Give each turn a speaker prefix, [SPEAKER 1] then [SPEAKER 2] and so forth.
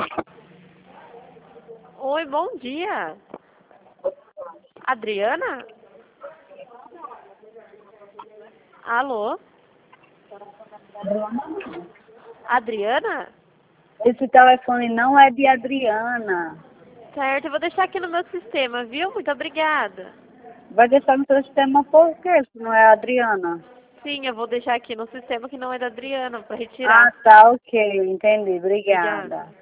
[SPEAKER 1] Oi, bom dia. Adriana? Alô? Adriana?
[SPEAKER 2] Esse telefone não é de Adriana.
[SPEAKER 1] Certo, eu vou deixar aqui no meu sistema, viu? Muito obrigada.
[SPEAKER 2] Vai deixar no seu sistema por quê, se não é a Adriana?
[SPEAKER 1] Sim, eu vou deixar aqui no sistema que não é da Adriana, para
[SPEAKER 2] Ah,
[SPEAKER 1] retirar.
[SPEAKER 2] tá, ok. Entendi.
[SPEAKER 1] Obrigada.
[SPEAKER 2] Obrigada.